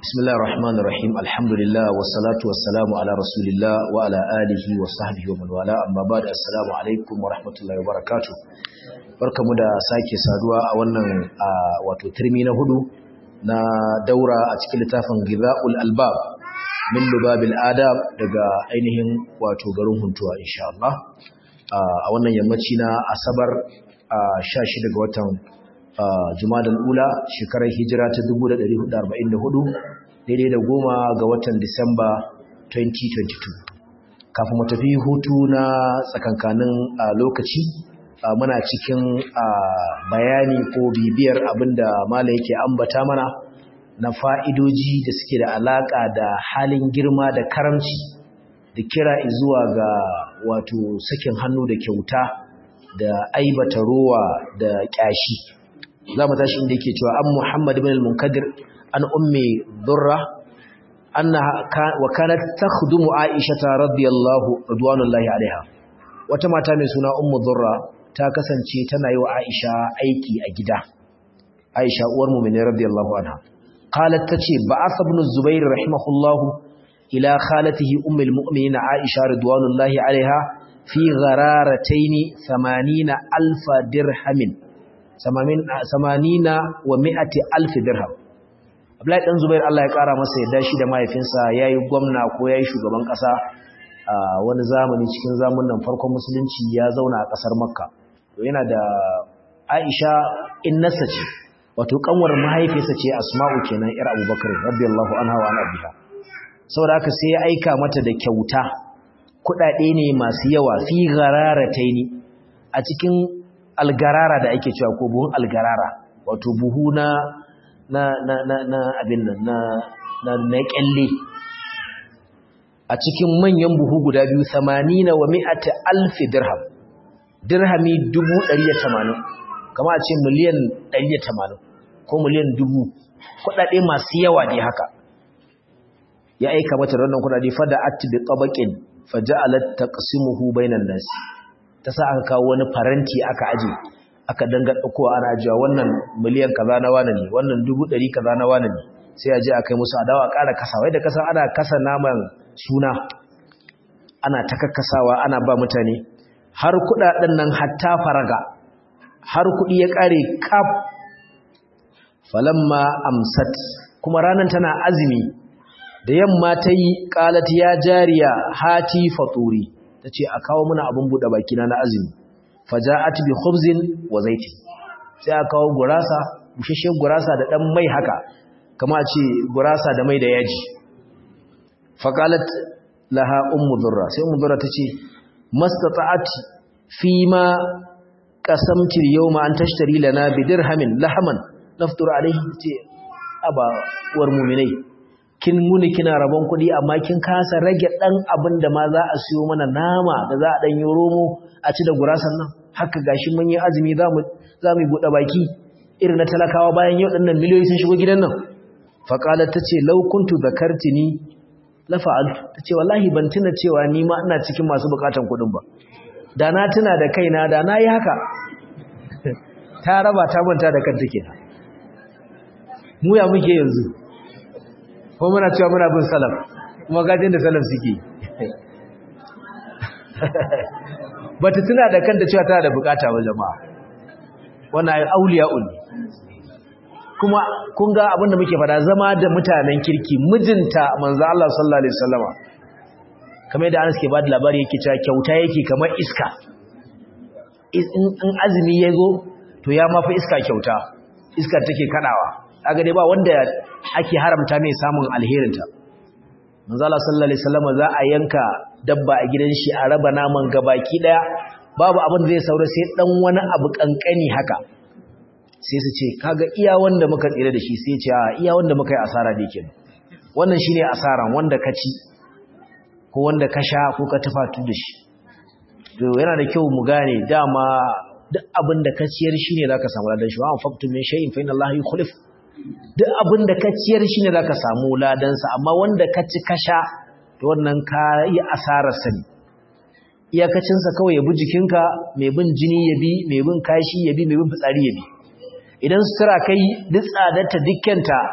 بسم الله الرحمن الرحيم الحمد لله والصلاة والسلام على رسول الله وعلى آله وصحبه ومن والاه أما بعد السلام عليكم ورحمة الله وبركاته barkamu da sake saduwa a wannan wato turmi na hudu na daura a cikin littafin Ghidha'ul Albab min Lubabil Adab daga ainihin wato garin Huntuwa insha Allah a wannan yammaci na Asabar 16 ga watan Jumadal Ula shekarar hijira ta 1444 daidai da 10 ga watan Disamba 2022 kafin mu tafi hutu na tsakankanin lokaci muna cikin bayani ko bibiyar abinda malai yake ambata mana na fa'idoji da suke da alaka da halin girma da karamci da kira zuwa ga wato sakin hannu da kyauta da aibata rowa da kyashi za mu tashi inda yake cewa an Muhammad ibn al-Munkadir an ummi Durra annaha wa kanat takhdumu Aisha radhiyallahu radwanullahi alaiha wata mata mai suna ummu Durra ta kasance tana yi wa Aisha aiki a gida Aisha uwar mu'mini radhiyallahu anha qalat tace ba'ath ibn Zubair rahimahullahu ila khalatihi ummul mu'minin Aisha radwanullahi alaiha fi ghararatayn 80,000 dirhamin 80 wa 100,000 dirham Abdullahi dan Zubair Allah ya kara masa yadda shi da mahaifinsa yayi gwamna ko yayi shugaban kasa a wani zamani cikin zamanin farkon musulunci ya zauna a kasar Makka to yana da Aisha innasa ce wato kanwar mahaifinsa ce Asma'u kenan yar Abubakar radiyallahu anha wa anha saboda haka sai ya aika mata da kyauta kudade ne masu yawa fi ghararataini a cikin algarara da ake cewa ko buhun algarara wato buhu na abin nan na kyalle a cikin manyan buhu guda biyu 80 wa 100,000 dirham dirhami 180 kama a ce miliyan 180 ko miliyan 1000 kudade masu yawa dai haka ya aika mata wannan kudade fada atbi tabaqin faja'alat taqsimuhu bainan nas ta sa aka kawo wani faranti aka aje aka danga daukowa ana ajiya wannan miliyan kaza na wani ne wannan 100 kaza na wani ne sai aje akai musu adawa ƙara kasawa da kasan ana kasa naman suna ana takakkasawa ana ba mutane har kudaden nan hatta faraga har kudi ya kare kaf falamma amsat kuma ranan tana azumi da yamma tayi qalat ya jariya hati faturi tace a kawo muna abun bude baki na azumi faja'at bi khubzin wa zaiti sai aka kawo gurasa bushashen gurasa da dan mai haka kama a ce gurasa da mai da yaji faqalat laha ummu durra sai ummu durra tace mastata'at fi ma qasamti al-yawma an tashtari lana bi dirhamin lahman naftur alayhi tace aba war mu'minai kin muni kina rabon kuɗi amma kin kasa rage dan abin da ma za a siyo mana nama da za a dan yi romo a ci da gurasan nan haka gashi mun yi azumi za mu bude baki irin na talakawa bayan yau dinnan miliyoyi sun shigo gidan nan fa qalat tace law kuntu zakartini la fa'altu tace wallahi ban tuna cewa ni ma ina cikin masu bukatan kuɗin ba da na tuna da kaina da na yi haka ta raba ta manta da kanta kenan mu ya muke yanzu ko muna cewa muna bin salaf kuma gajin da salaf suke bata tuna da kanta cewa tana da bukata wa jama'a wannan ai auliya'ul kuma kun ga abin da muke fada zama da mutanen kirki mijinta manzo Allah sallallahu alaihi wasallama kamar yadda Anas ke bada labari yake cewa kyauta yake kamar iska in azumi yazo to ya mafi iska kyauta iska take kadawa kaga dai ba wanda ake haramta mai samun alherinta manzo Allah sallallahu alaihi wasallam za a yanka dabba a gidan shi a raba naman gabaki daya babu abin da zai saura sai dan wani abu kankani haka sai su ce kaga iya wanda muka tsire da shi sai ce a iya wanda muka yi asara da kenan wannan shine asaran wanda ka ci ko wanda ka sha ko ka tafatu da shi to yana da kyau mu gane dama duk abin da ka ciyar shine zaka samu ladan shi wa anfaqtu min shay'in fa inna Allaha yukhlif duk abin da ka ciyar shi ne za ka samu ladansa amma wanda ka ci ka sha da wannan ka yi asararsa ne iyakacinsa kawai ya bi jikinka mai bin jini ya bi mai bin kashi ya bi mai bin fitsari ya bi idan sutura kai duk tsadarta dukkanta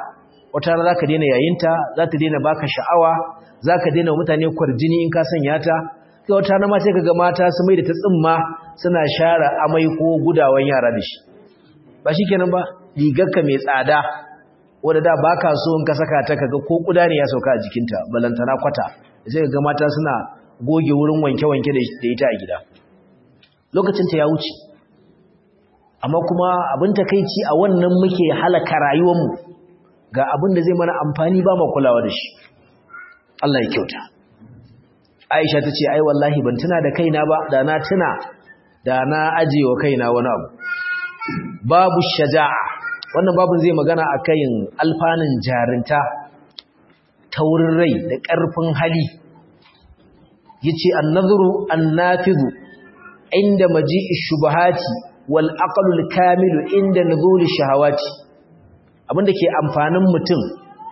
wata rana zaka daina yayinta, za ta daina baka sha'awa, zaka daina mutane kwarjini in ka sanya ta. Kai wata rana ma sai kaga mata su mai da ta tsimma suna share amai ko gudawan yara da shi. Ba shikenan ba, rigarka mai tsada wanda da baka so in ka saka ta kaga ko kuda ne ya sauka a jikinta, balantana kwata. Sai kaga mata suna goge wurin wanke-wanke da ita a gida. Lokacin ta ya wuce. Amma kuma abin takeici a wannan muke halaka rayuwarmu. Ga abin da zai mana amfani ba mu kulawa da shi. Allah ya kyauta. Aisha tace ai wallahi ban tuna da kaina ba, da na tuna da na ajewa kaina wani abu. Babu shaja'a. Wannan babun zai magana akan alfanun jarinta, taurin rai da ƙarfin hali. Yace an-nadhru an-nafidu inda maji'i shubahati wal aqlul kamilu inda nuzul shahawati. Abinda ke amfanin mutum,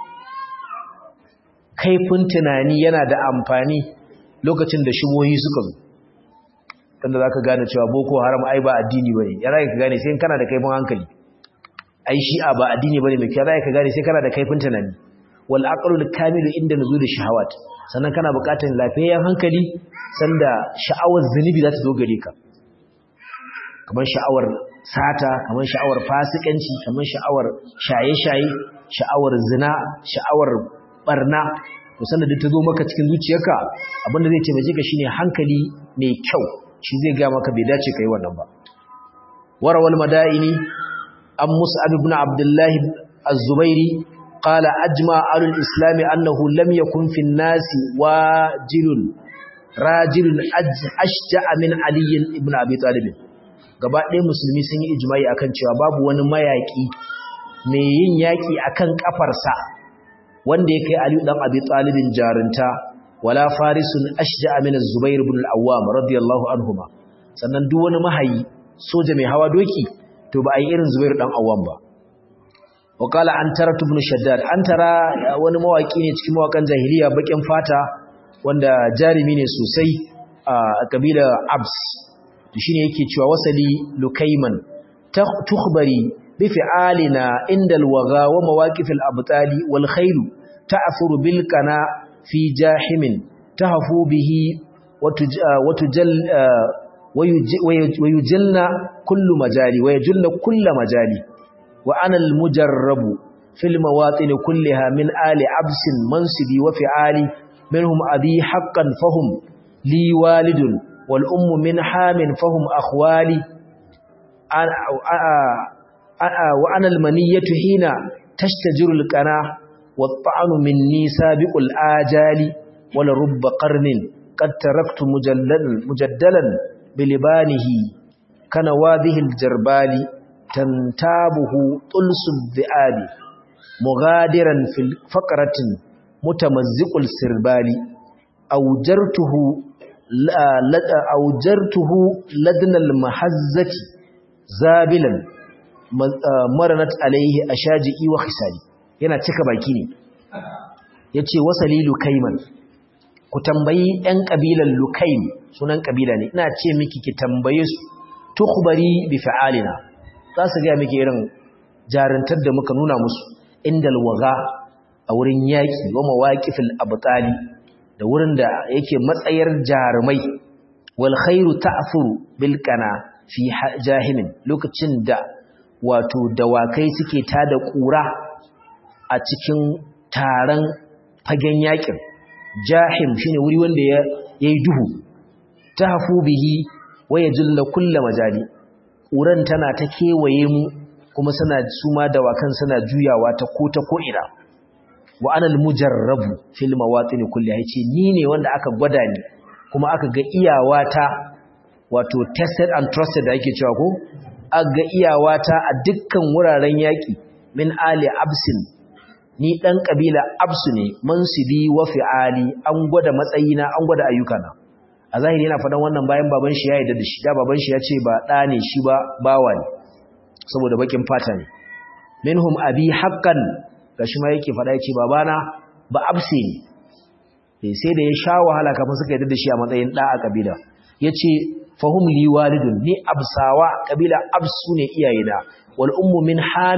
kaifin tunani yana da amfani lokacin da shubohi suka zo. Tunda zaka gane cewa boko haram ai ba addini bane, yana ka gane sai kana da kaifin hankali. Ai shi'a ba addini bane mai kyara ka gane sai kana da kaifin tunani. Wal aqlul kamilu inda nuzul shahawat. Sannan kana buƙatar lafiyayyen hankali sanda sha'awar zunubi za ta zo gare ka. Kamar sha'awar sata, kamar sha'awar fasikanci, kamar sha'awar shaye-shaye, sha'awar zina, sha'awar barna. To sanda duk ta zo maka cikin zuciyarka, abinda zai taimake ka shine hankali mai kyau. Shi zai ga maka bai dace kai wannan ba. Warawal madaini an Mus'ab ibn Abdullah az-Zubairi qala ajma al-islam annahu lam yakun fi an-nasi rajulun ashja'a min Ali ibn Abi Talib. Gaba ɗaya musulmi sun yi ijma'i akan cewa babu wani mayaki mai yin yaki akan kafarsa wanda ya kai Ali dan Abi Talib jarunta, wala farisun ashja'a min az-Zubair ibn al-Awwam radiyallahu anhuma. Sannan duk wani mahayi soja mai hawa doki to ba ai irin Zubair dan Awwam ba. Waqala Antara ibn Shaddad, Antara wani mawaki ne cikin mawakan jahiliya bakin fata wanda jarimi ne sosai a kabila Abs. Shine yake cewa wasali lukaiman tukhbari bi fi'alina indal waga wa mawaqif al-abtali wal khayl ta'thuru bil kana fi jahimin tahfu bihi wa yujilna kullu majali wa yajulna kullu majali wa ana al-mujarrabu fil mawatin kullaha min ali absin mansibi wa fi'ali minhum abi haqqan fahum li walidun wal ummu min hamin fahum akhwali wa ana al-maniyatu hina tashtajiru al-qana wa at-ta'nu minni sabiqul ajali wala rubba qarnin qad taraktu mujaddalan bilibanihi kana wadhihi al-jarbali tantabuhu tulsul dhi'abi mughadiran fil faqratin mutamazziqul sirbali awjartuhu ladna al-mahazzati zabilan maranat alayhi ashaji'i wa khisali. Yana cika baki ne yace wasali lukaiman, ku tambayi ɗan kabilan lukaim, sunan kabila ne, ina ce miki ki tambaye su, tukhbari bi fa'alina, za su ga miki irin jarantar da muka nuna musu, indal waga a wurin yaki wa mawaqifil abtali, da wurin da yake matsayar jarumai, wal khairu ta'thuru bil qana fi jahimin, lokacin da wato dawakai suke tada kura a cikin taron fagen yakin. Jahim shine wuri wanda yayi duhu, tahfu bihi wa yajulla kullu majali, kuran tana ta kewaye mu kuma suma dawakan suna juyawa ta ko ina. Wa anal mujarrabu fil mawatin kulli, yace ni ne wanda aka gwada ni kuma aka ga iyawata, wato tested and trusted da ake cewa ko, aka ga iyawata a dukkan wuraren yaki. Min ali absin, ni dan kabila absu ne, mansibi wa fi'ali, an gwada matsayina, an gwada ayyukana. A zahiri yana faɗan wannan bayan baban shi ya yarda da shi, da baban shi ya ce ba ɗa ne shi ba, bawa ne saboda bakin fata ne. Minhum abi haqqan, gashi ma yake faɗa yace babana ba absi ne, sai da ya sha wahala kafin suka yarda da shi a matsayin ɗa a kabila. Yace fahum li walidun, ni absawa kabila absu ne iyayena, wal ummu min hamin,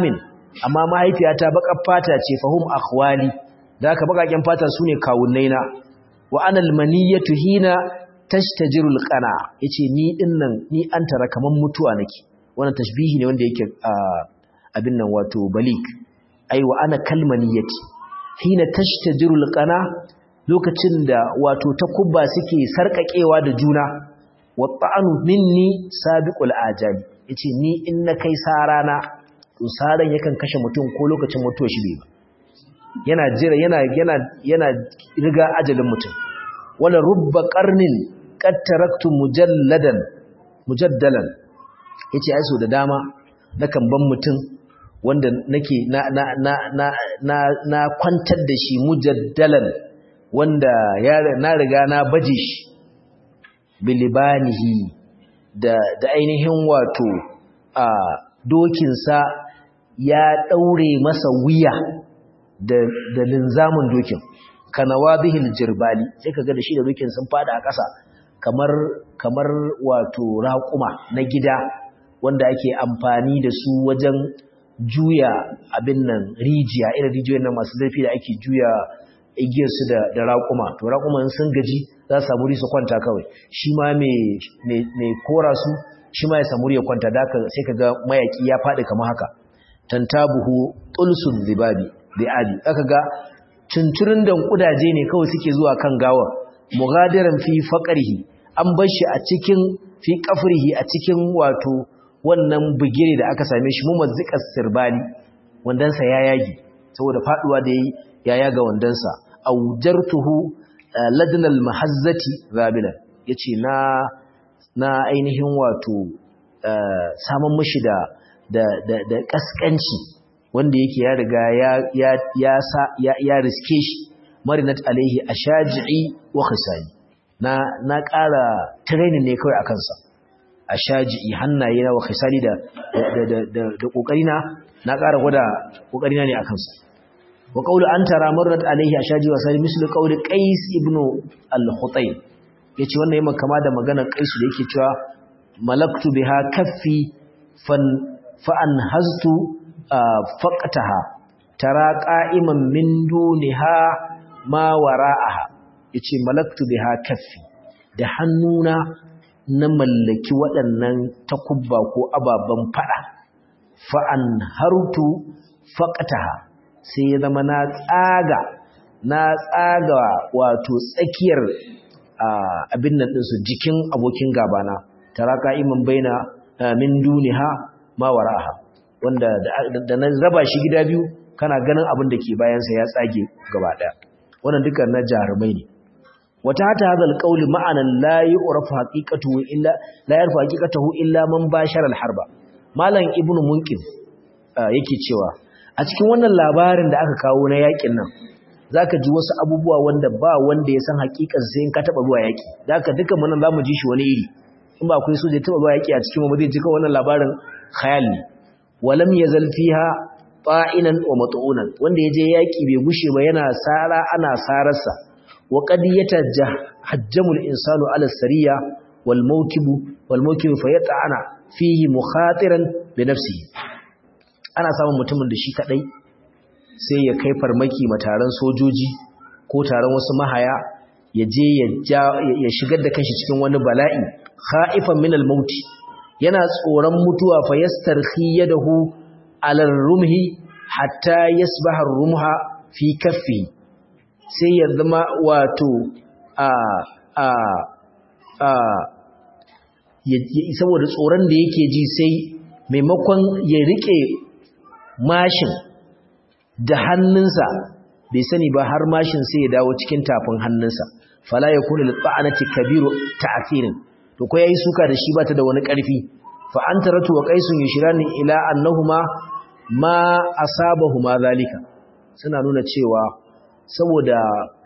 amma mahaifiyata baƙar fata ce fahum akhwali da haka baƙaƙen fata sune kawunnaina wa ana almaniyatu hina tashtajirul qana yace ni dinnan ni an tara kaman mutuwa nake wannan tashbihi ne wanda yake abin nan wato balik ai wa ana kalmaniyati hina tashtajirul qana lokacin da wato takubba suke sarkakewa da juna wa ta'anu minni sabiqul ajali yace ni in na kai sarana to saran yakan kashe mutum ko lokacin mutuwa shi bai ba yana jira yana riga ajalin mutum wala rubba qarnin qad taraktu mujaddalan yace ai so da dama nakan ban mutum wanda nake na kwantar da shi mujaddalan wanda na riga na baje shi bilibanihi da ainihin wato a dokinsa ya daure masa wuya da linzamin dokin kanawa bihil jirbali sai kaga da shi da dokin sun fada a ƙasa kamar wato raƙuma na gida wanda ake amfani da su wajen juya abin nan rijiya irin rijiyoyin nan masu zurfi da ake juya igiyarsu da raƙuma to raƙuman sun gaji za su samu su kwanta kawai shi ma mai kora su shi ma ya samu ya kwanta da sai kaga mayaki ya faɗi kamar haka tantabuhu tulsun zibabi bi'ali aka ga tunturin dan kudaje ne kawai suke zuwa kan gawa mughadiran fi faqrihi an bar shi a cikin fi qafrihi a cikin wato wannan bugire da aka same shi mumazziqas sirbali wandansa ya yagi saboda faduwa da yayi ya yaga wandansa aujartuhu ladnal mahazzati zabilan yace na ainihin wato saman mishi da kaskanci wanda yake ya riga ya riske shi marinat alaihi ashaji'i wa khisani na ƙara training ne kawai akan sa ashaji'i hannaye na wa khisani da kokarina na ƙara gwada kokarina ne akan sa wa qawlu antara marinat alaihi ashaji'i wa sani mislu qawli qais ibn al-khutayb yace wannan yayin kama da maganar qais da yake cewa malaktu biha kaffi fa anhaztu faqataha tara qa'iman min duniha ma wara'aha yace malaktu biha kaffi da hannuna na mallaki waɗannan takubba ko ababan fada fa anhartu faqataha sai ya zama na tsaga wato tsakiyar abin nan din su jikin abokin gabana tara qa'iman baina min duniha ma wara'aha wanda da na raba shi gida biyu kana ganin abin da ke bayansa ya tsage gaba daya wannan duka na jarumai ne wata hata hadal qawli ma'anan la yu'rafu haqiqatuhu illa man bashara al-harba malam ibnu munqin yake cewa a cikin wannan labarin da aka kawo na yakin nan zaka ji wasu abubuwa wanda ba wanda ya san haƙiƙar sai in ka taba zuwa yaki zaka duka mun nan zamu ji shi wani iri in ba akwai so da taba zuwa yaki a cikin mu zai ji ka wannan labarin khayal ne walam yazal fiha ta'inan wa mat'unan wanda yaje yaki bai gushe ba yana sara ana sararsa wa qad yatajahajjamu al-insanu ala as-sariya wal mawkibu fayata'ana fihi mukhatiran bi nafsihi ana samun mutumin da shi kadai sai ya kai farmaki mataran sojoji ko taron wasu mahaya yaje ya shigar da kanshi cikin wani bala'i khaifan min al-maut yana tsoron mutuwa fa yastarhi yadahu ala rumhi hatta yasbaha rumha fi kaffi sai ya zama wato saboda tsoron da yake ji sai maimakon ya rike mashin da hannunsa bai sani ba har mashin sai ya dawo cikin tafin hannunsa fala yakunu lil-ta'anati kabiru ta'thirin to ko yayi suka da shi bata da wani ƙarfi fa antaratu wa qaisun yushirani ila annahuma ma asabahuma zalika suna nuna cewa saboda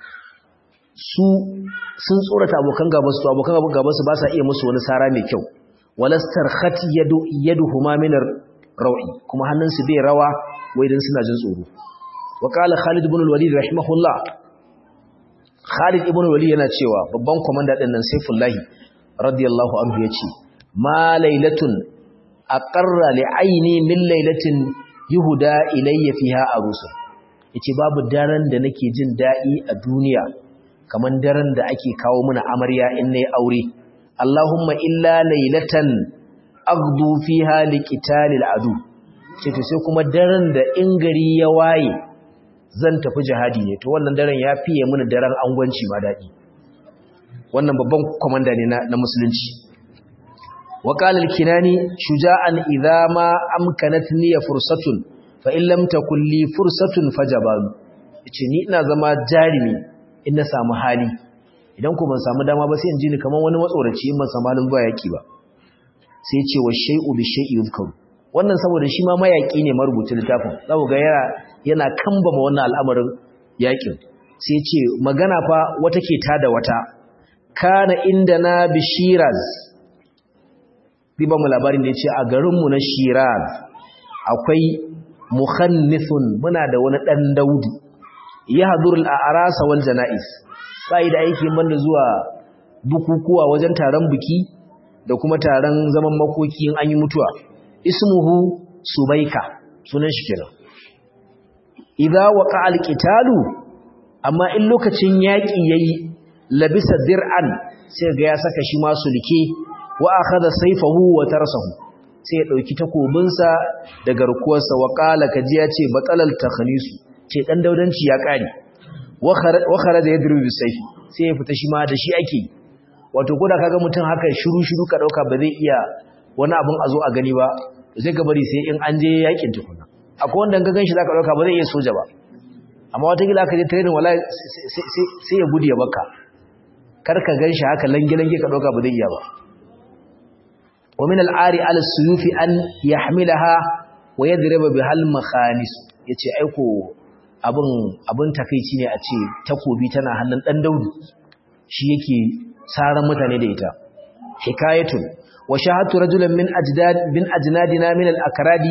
sun tsorata abokan gabansu to abokan gabansu ba sa iya musu wani sara mai kyau walastar khat yaduhuma min ar-rawi kuma hannunsu bai rawa wai dan suna jin tsoro wa qala Khalid ibn al-Walid rahimahullah Khalid ibn al-Walid yana cewa babban komanda din nan Saifullahi radiyallahu anhu yace ma lailatun aqarra li aini min lailatin yuhda ilayya fiha arusun yace babu daren da nake jin dadi a duniya kaman daren da ake kawo mana amarya in nayi aure Allahumma illa laylatan aghdu fiha liqitalil adu ce to sai kuma daren da in gari ya waye zan tafi jihadi ne to wannan daren ya fiye mini daren angwanci ma dadi wannan babban komanda ne na musulunci wa qala al-kinani shuja'an idha ma amkanatni fursatun fa in lam takul li fursatun fajabal yace ni ina zama jarimi in na samu hali idan ko ban samu dama ba sai in ji ni kaman wani matsoraci in ban samu halin zuwa yaki ba sai ya ce wa shay'u bi shay'i yuzkaru wannan saboda shi ma mayaki ne marubucin littafin zaku ga yana kambama wannan al'amarin yakin sai ya ce magana fa wata ke tada wata kana indana bi Shiraz riba mu labarin da yace a garin mu na Shiraz akwai mukhannithun muna da wani dan Daudu yahdurul a'ras wal janaiz sai da aiki banda zuwa bukukuwa wajen taron biki da kuma taron zaman makoki in an yi mutuwa ismuhu Subaika sunan shi kenan idza waqa al-qitalu amma in lokacin yaki yayi labisa dir'an sai ga ya saka shi ma sulke wa akhadha sayfahu wa tarasahu sai ya dauki takobinsa da garkuwarsa wa qala kaji ya ce batalal takhnisu ce dan daudanci ya kare wa kharaja yadru bi sayfi sai ya fita shi ma da shi ake wato koda kaga mutum haka shiru ka dauka ba zai iya wani abun a zo a gani ba sai ka bari sai in an je yakin tukuna akwai wanda ka ganshi zaka dauka ba zai iya soja ba amma wata gila ka je training wallahi sai ya gudu ya baka karka ganshi haka langilange ka dauka ba zai iya ba wa min al-ari ala as-suyufi an yahmilaha wa yadriba bihal makhanis yace aiko abun takeici ne a ce takobi tana hannun dan Daudu shi yake saran mutane da ita hikayatun wa shahatu rajulan min ajnadina min al-akradi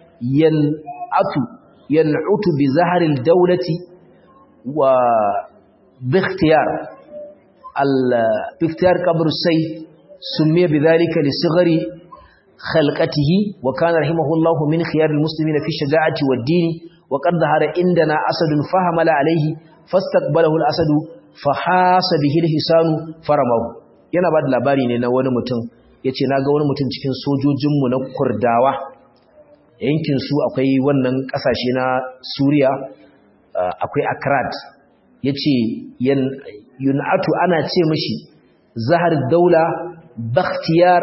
yan'utu bi zahril dawlati wa bi ikhtiyar باختيار قبر السيف سمي بذلك لصغر خلقته وكان رحمه الله من خيار المسلمين في الشجاعة والدين وقد ظهر عندنا أسد فحمل عليه فاستقبله الأسد فحاس به الحسان فرمه yana ba da labari ne na wani mutum yace naga wani mutum cikin sojojinmu na Kurdawa yankin su akwai wannan kasashe na Suriya akwai Akrad yace yun'atu ana ce mishi zahar daula bakhtiyar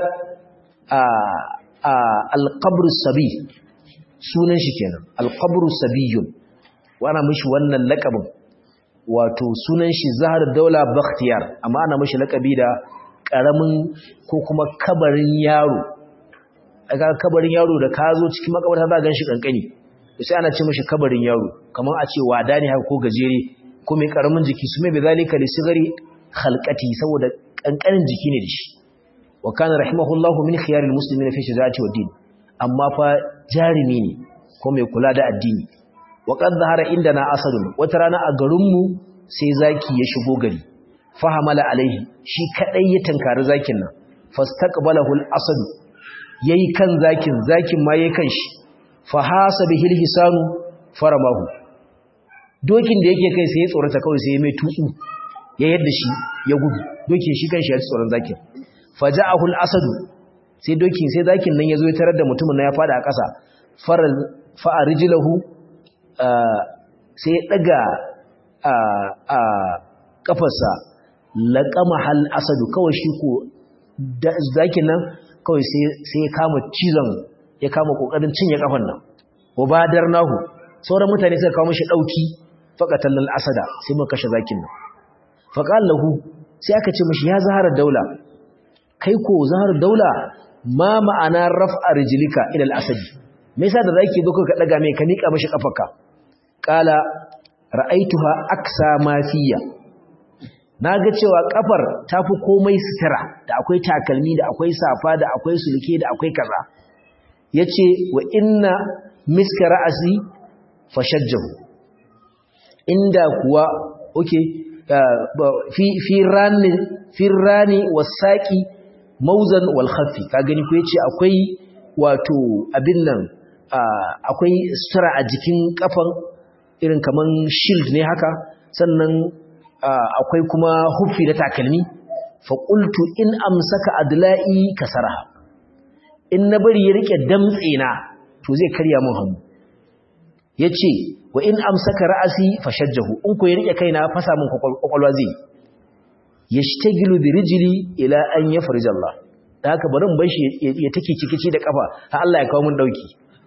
al-qabr sabi sunan shi kenan al-qabr sabiyun wana mishi wannan laqabin wato sunan shi zahar daula bakhtiyar amma ana mishi laqabi da karamin ko kuma kabarin yaro aka kabarin yaro da ka zo cikin makabarta za ka ganshi kankani to sai ana ce mishi kabarin yaro kamar a ce wada ne haka ko gajere ko mai karamin jiki su mai bizalika li sigari khalqati saboda kankanin jiki ne dashi wa kana rahimahullahu min khiyaril muslimin fi shaja'ati wad din amma fa jarimi ne ko mai kula da addini wa qad zahara indana asadun wata rana a garin mu sai zaki ya shigo gari fahamala alaihi shi kadai ya tankari zakin nan fastaqbalahu al-asad yayi kan zakin ma yayi kan shi fa hasabihi al-hisanu faramahu dokin da yake kai sai ya tsorata kawai sai ya mai tutsu ya yadda shi ya gudu dokin shi kanshi ya ci tsoron zakin faja'ahu al-asad sai dokin sai zakin nan yazo ya tarar da mutumin nan ya fada a ƙasa fa arjilahu sai ya daga kafarsa laqama hal asad kawai shi ko zakin nan kawai sai ya kama cizon ya kama kokarin cinye kafan nan wabadarnahu sauran mutane suka kawo mishi dauki faqatal al-asada sai muka kashe zakin nan faqal lahu sai aka ce mishi ya zahara daula kai ko zahara daula ma ma'ana raf'a rijlika ila al-asad me yasa da zaki zo ka daga mai ka nika mishi kafarka qala ra'aituha aksa ma fiya naga cewa kafar tafi komai sutura da akwai takalmi da akwai safa da akwai sulke da akwai kaza yace wa inna miska ra'asi fashajjahu inda kuwa fi rani wasaki mauzan wal khafi ka gani ko yace akwai wato abin nan akwai sutura a jikin kafan irin kaman shield ne haka sannan akwai kuma huffi da takalmi fa qultu in amsaka adla'i kasaraha in na bari ya rike damtse na to zai karya mun hannu yace wa in amsaka ra'asi fashajjahu in ko ya rike kaina fasa mun kwakwalwa zai yashtagilu bi rijli ila an yafrij Allah da haka bari mun bar shi ya take cikici da kafa har Allah ya kawo mun dauki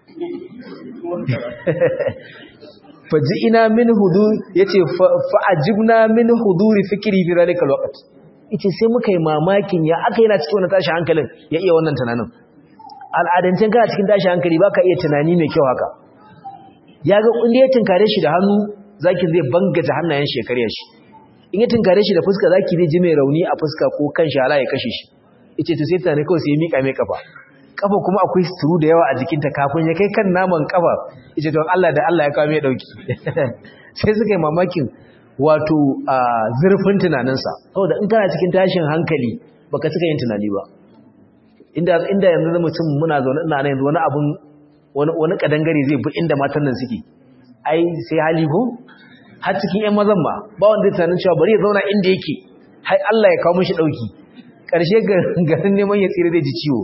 faji'ina min hudur yace fa ajibna min huduri fikri fi zalika alwaqt yace sai muka yi mamakin ya aka yana cikin wannan tashi hankalin ya iya wannan tunanin al'adancin kana cikin tashi hankali baka iya tunani mai kyau haka yaga inda ya tinkare shi da hannu zaki zai bangaje hannayen shekariyar shi in ya tinkare shi da fuska zaki zai ji mai rauni a fuska ko kan shi ala ya kashe shi yace to sai tunani kawai sai ya mika mai kafa kuma akwai suturu da yawa a jikinta kafin ya kai kan naman kafa yace to Allah da Allah ya kawo mai dauki sai suka yi mamakin wato zurfin tunaninsa saboda in kana cikin tashin hankali baka cika yin tunani ba inda yanzu mutum muna zaune ina nan yanzu wani abun wani kadangare zai bi inda matan nan suke ai sai hali ko har cikin ƴan mazan ma ba wanda zai tunanin cewa bari ya zauna inda yake har Allah ya kawo mishi dauki ƙarshe garin neman ya tsira zai ji ciwo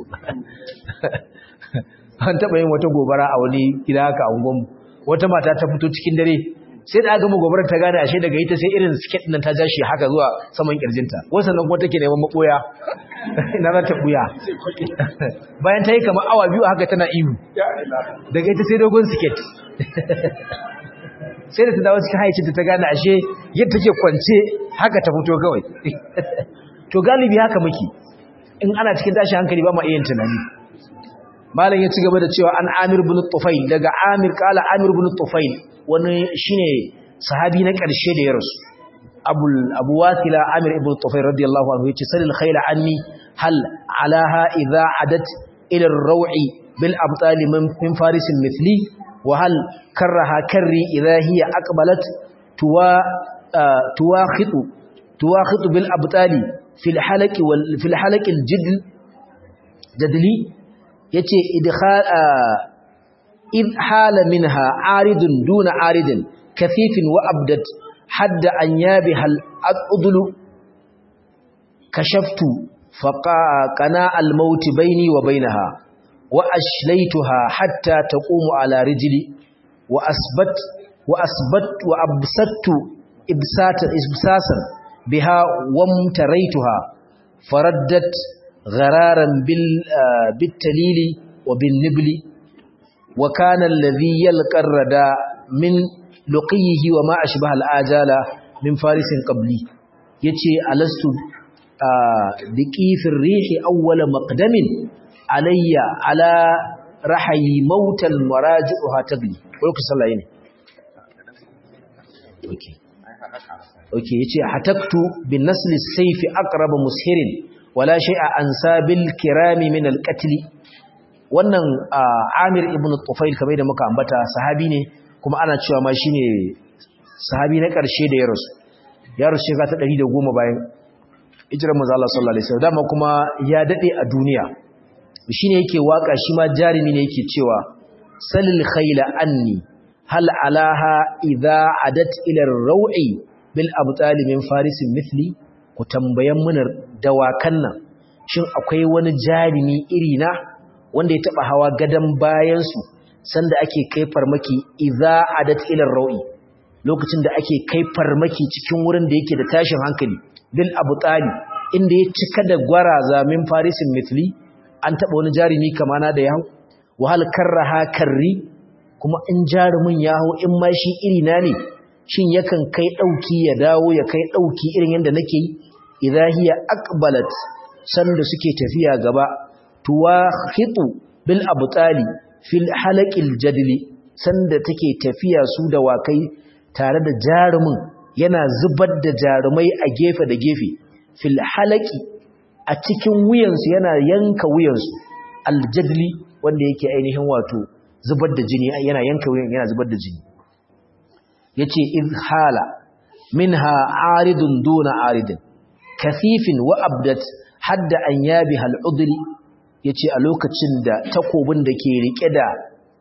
an taɓa yin wata gobara a wani gida haka a unguwanmu wata mata ta fito cikin dare sai da aka gama gobarar ta gane ashe daga ita sai irin siket nan ta ja shi haka zuwa saman kirjinta wasu nan kuma take neman maɓoya ina za ta ɓuya bayan ta yi kamar awa biyu haka tana ihu daga ita sai dogon siket sai da ta dawo cikin haicinta ta gane ashe yadda take kwance haka ta fito kawai to galibi haka muke in ana cikin tashi hankali ba ma iya tunani malam ya ci gaba da cewa an Amir ibn Tufail daga Amir kala Amir ibn Tufail wani shine sahabi na karshe da ya rasu Abu Wasila Amir ibn Tufail radiyallahu anhu yace salil khayla anni hal alaha idha adat ila ar-raw'i bil abtal min faris mithli wa hal karaha karri idha hiya aqbalat tuwakhitu bil abtali في الحلق الجدلي yace idkhal id hala minha aridun duna aridin kathifin wa abdat hadda an yabiha al-udlu kashaftu faqana al-maut bayni wa baynaha wa ashlaytuha hatta taqumu ala rijli wa absattu ibsasan biha wamtaraituha faraddat ghararan bitalili wa binnibli wa kana alladhi yalqa ar-rada min luqihi wa ma ashbaha al-ajala min farisin qabli yace alastu biqifir rihi awwal maqdamin alayya ala rahayi mautal maraji'uha tagli lokacin sallah ne okay yace hataktu bin nasli sayfi aqrab mushirin wala shay'a ansabil kirami min alqatl wannan Amir ibn Tufail kamar da muka ambata sahabi ne kuma ana cewa ma shine sahabi na karshe da ya rasu shekara ta 110 bayan hijirar manzo Allah sallallahu alaihi wasallam dama kuma ya dade a duniya shine yake waka shi ma jarimi ne yake cewa salil khayla anni hal alaha idha adat ila ar-raw'i bil abtal min farisin mithli ku tambayan munar dawakan nan shin akwai wani jarimi iri na wanda ya taba hawa gadan bayan su sanda ake kai farmaki idza adat ila ar-raw'i lokacin da ake kai farmaki cikin wurin da yake da tashin hankali bil abtal inda ya cika da gwaraza min farisin mithli an taba wani jarimi kamana da yahu wahal karraha karri kuma in jarumin yahu in ma shi iri na ne shin yakan kai dauki ya dawo ya kai dauki irin yanda nake yi idha hiya aqbalat sanda suke tafiya gaba tuwakhitu bil abtali fil halaqil jadli sanda take tafiya su da wakai tare da jarumin yana zubar da jarumai a gefe da gefe fil halaqi a cikin wuyansu yana yanka wuyansu aljadli wanda yake ainihin wato zubar da jini yana yanka wuyan yana zubar da jini yace izhala minha aridun duna aridin kathifin wa abdat hadda an yabi hal udri yace a lokacin da takobin da ke rike da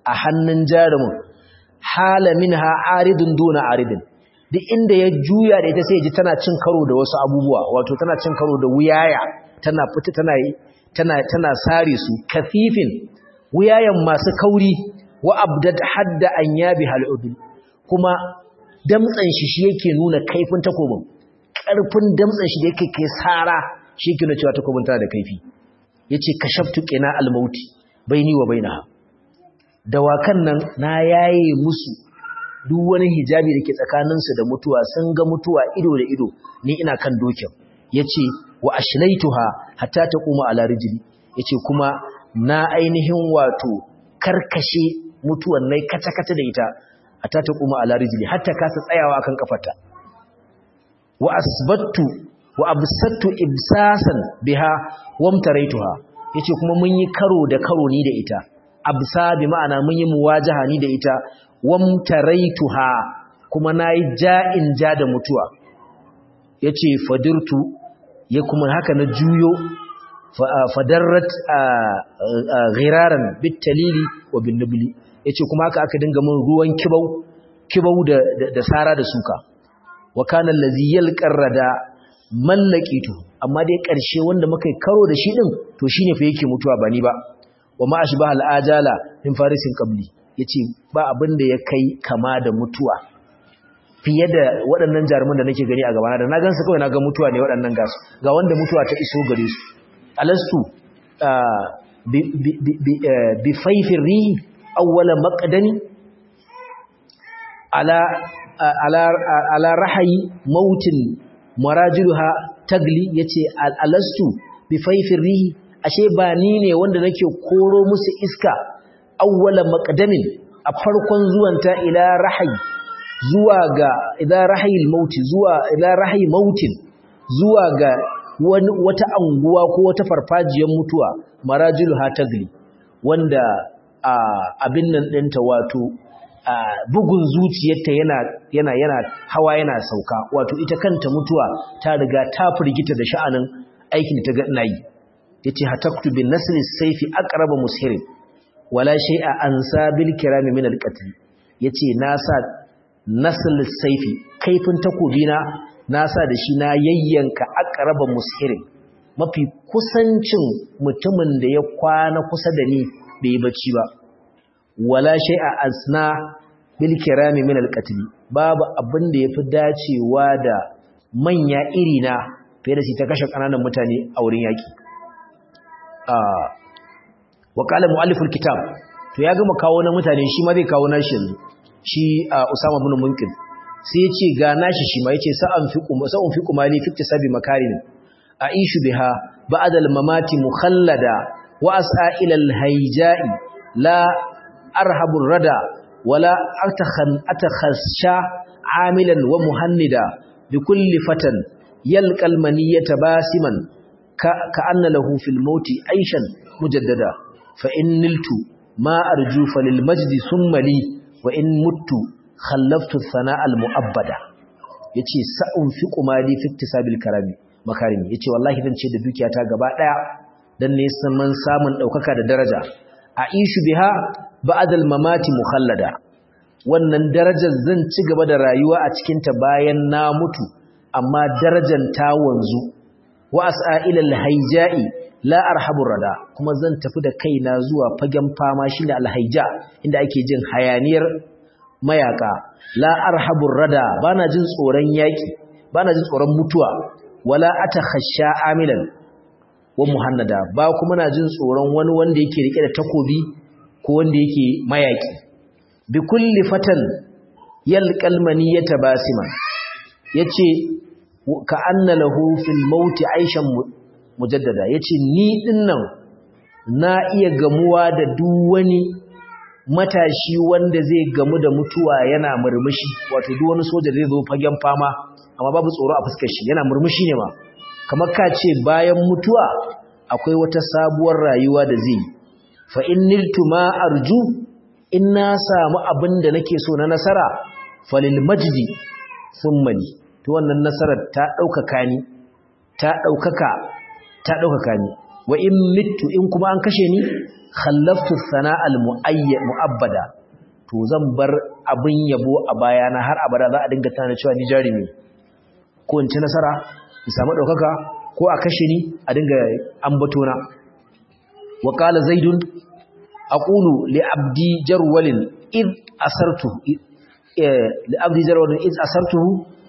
a hannun jarumin hala minha aridun duna aridin duk inda ya juya da ita sai ya ji tana cin karo da wasu abubuwa wato tana cin karo da wuyaya tana fita tana sare su kafifin wuyayan masu kauri wa abdad hadda anyabi haludul kuma damtsan shi yake nuna kaifin takobin karfin damtsan shi da yake kai sara shi yake nuna cewa takobin tana da kaifi yace kashaftu qina almauti baini wa bainaha dawakan nan na yaye musu duk wani hijabi dake tsakaninsu da mutuwa sun ga mutuwa ido da ido ni ina kan dokin yace wa ashlaituha hatta taquma ala rijli yace kuma na ainihin wato karkashe mutuwan nai kata-kata da ita hatta taquma ala rijli hatta kasa tsayawa akan kafarta wa asbattu wa absattu ibsasan biha wamtaraituha yace kuma mun yi karo da karo ni da ita absa bi ma'ana mun yi muwajaha ni da ita wamtaraituha kuma nayi ja'in ja da mutuwa yace fadirtu ya kuma haka na juyo fadarrat ghiraran bitalili wa binnubli yace kuma haka aka dinga mun ruwan kibau da sara da suka wa kana allazi yalqarrada mallakitu amma dai karshe wanda muka yi karo da shi din to shine fa yake mutuwa ba ni ba wa ma ashbaha al'ajala min farisin qabli yace ba abin da ya kai kama da mutuwa fiye da waɗannan jaruman da nake gani a gabana da na gansu kawai na ga mutuwa ne waɗannan gasu ga wanda mutuwa ta iso gare su alastu bi faifin rihi awwala maqdani ala rahayi mautin marajiluha tagli yace alastu bi faifin rihi ashe ba ni ne wanda nake koro musu iska awwala maqdamin a farkon zuwanta ila rahayi zuwa ga ila rahayil mauti zuwa ila rahayi mautin zuwa ga wata anguwa ko wata farfajiyar mutuwa marajiluha tagli wanda abin nan ɗinta wato bugun zuciyarta yana hawa yana sauka wato ita kanta mutuwa ta riga ta firgita da sha'anin aikin da ta ga ina yi yace hataktu bin nasri sayfi aqraba mushirin wala shay'a ansa bil kirami min al qatl yace na sa nasl sayfi kaifin takobina na sa da shi na yayyanka aqraba mushirin mafi kusancin mutumin da ya kwana kusa da ni bai bacci ba wala shay'a asna bil kirami min al qatl babu abin da yafi dacewa da manya irina fiye da shi ta kashe kananan mutane a wurin yaki wa qala mualliful kitab to ya gama kawo na mutane shi ma zai kawo nashi yanzu shi Usama ibn Munqid sai yace ga nashi shi ma yace sa'an fiqu mali fi iktisabi makarin aishu biha ba'da al-mamati mukhallada wa as'a ila al-hayja'i la arhabu rada wala atakhasha amilan wa muhannida bi kulli fatan yalqa al-maniyata basiman ka'anna lahu fil mauti aishan mujaddada fa in niltu ma arju falil majdi thumma li wa in muttu khallaftu thana al mu'abbada yace sa'un fi qumali fi iktisabil karami makarimi yace wallahi zan ce da dukiyata gaba daya dan ne samun daukaka da daraja aishu biha ba'da al mamati mukhallada wannan darajar zan ci gaba da rayuwa a cikin ta bayan na mutu amma darajar ta wanzu wa as'a ila al hayja'i la arhabu rada kuma zan tafi da kaina zuwa fagen fama shine al hayja inda ake jin hayaniyar mayaka la arhabu rada bana jin tsoron yaki bana jin tsoron mutuwa wala atakhasha amilan wa muhannada ba kuma na jin tsoron wani wanda yake rike da takobi ko wanda yake mayaki bi kulli fatan yalqal maniyata basima yace ka anna lahu fil maut aishan mujaddada yace ni dinnan na iya gamuwa da duk wani matashi wanda zai gamu da mutuwa yana murmushi wato duk wani soja zai zo fagen fama amma babu tsoro a fuskar shi yana murmushi ne ma kamar ka ce bayan mutuwa akwai wata sabuwar rayuwa da zai fa in niltu ma arju in na samu abin da nake so na nasara falil majdi thumma li to wannan nasarar ta daukaka ni wa in mittu in kuma an kashe ni khallaftu sana'al mu'abbada to zan bar abin yabo a bayana har abada za a dinga tana cewa ni jarumi ko in ci nasara in samu daukaka ko a kashe ni a dinga ambatona wa qala zaidun aqulu li abdi jarwalin id asartu li abdi jarwalin id asartuhu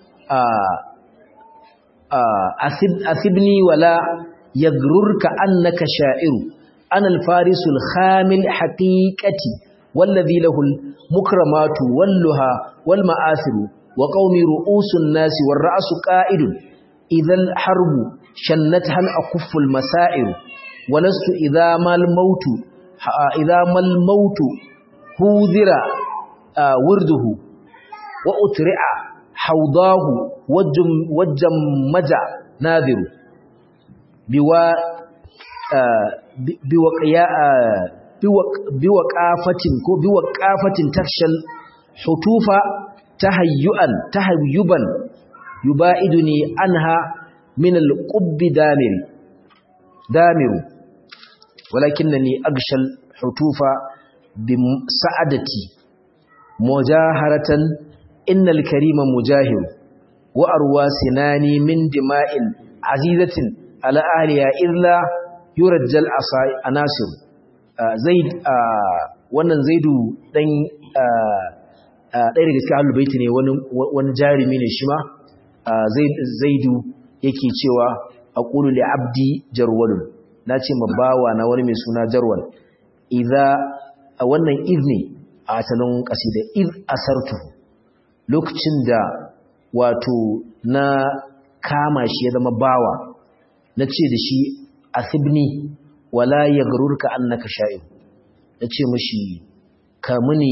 asibni wala yagrurka annaka sha'iru ana al-farisu al-khamil haqiqati والذي له المكرمات واللها والمآثر وقوم رؤوس الناس والرأس قائد إذا الحرب شنتها الأكف المسائر ولست إذا ما الموت هوذر ورده وأترع حوضاه وجمج ناذر بوقافة تخشى الحتوف تهيبا يبائدني عنها من القب دامر ولكنني أغشى الحتوف بسعادتي مجاهرة إن الكريم مجاهر وأروى سناني من دماء عزيزة على أهلها إلا يرجى الأناصر zaid wannan zaidu dan ɗaya daga cikin ahlul baiti ne wani jarumi ne shi ma zaidu yake cewa aqulu li abdi jarwalun nace ma bawa na wani mai suna jarwal idza wannan izni a asalin kasida iz asartu lokacin da wato na kama shi ya zama bawa nace da shi asibni wala yagrurka annaka sha'ir yace mishi kamun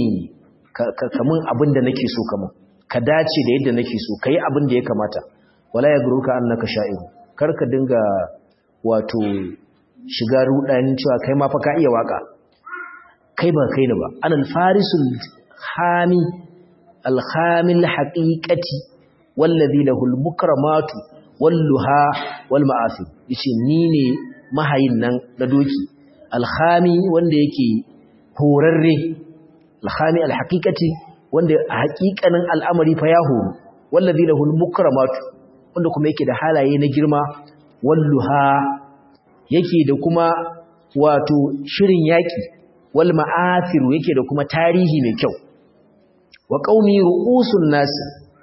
abinda nake so kamun ka dace da yadda nake so kai abin da ya kamata wala yagrurka annaka sha'ir karka dinga wato shiga rudanin cewa kai ma fa ka iya waka kai ba kai ne ba anal farisul khami al khamil haqiqati wallazi lahul mukramatu walluha wal ma'asib yace ni ne mahayin nan na doki alkhami wanda yake horarre alkhami alhaqiqati wanda haqiqanin al'amari fa ya horo wallazi lahul mukramatu wanda kuma yake da halaye na girma walluha yake da kuma wato shirin yaki wal ma'athiru yake da kuma tarihi mai kyau wa qaumi ru'usun nas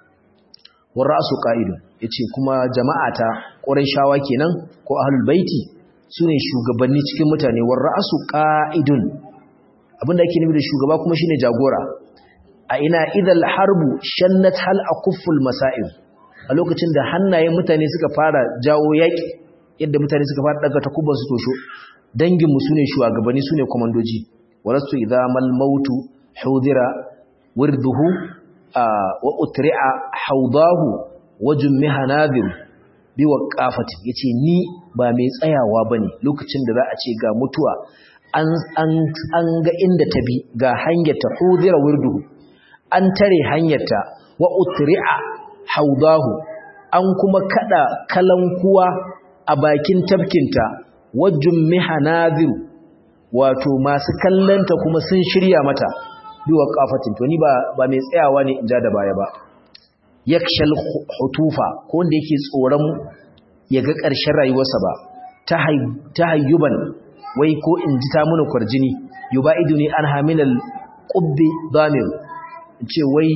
wa ra'su qa'idun yace kuma jama'ata qurayshawa kenan ko ahlul baiti sune shugabanni cikin mutane war ra'su qa'idun abinda ake nufi da shugaba kuma shine jagora a ina idal harbu shannat hal aqufful masa'ib a lokacin da hannayen mutane suka fara jawo yaki yadda mutane suka fara daga takubban su tosho dangin mu sune shugabanni sune komandoji walastu idza mal mautu hudira wirduhu wa utri'a hawdahu wajummiha nadir biwaqafati yace ni ba mai tsayawa bane lokacin da za a ce ga mutuwa an ga inda ta bi ga hanyarta hudira wirduhu an tare hanyarta wa utri'a hawdahu an kuma kada kalankuwa a bakin tafkinta wajummiha nadir wato masu kallanta kuma sun shirya mata biwaqafatin to ni ba mai tsayawa ne in ja da baya ba yakshal hutufa ko wanda yake tsoron ya ga ƙarshen rayuwarsa ba tahayyuban wai ko in ji ta muna kwarjini yubaiduni an haminal qubbi damir ce wai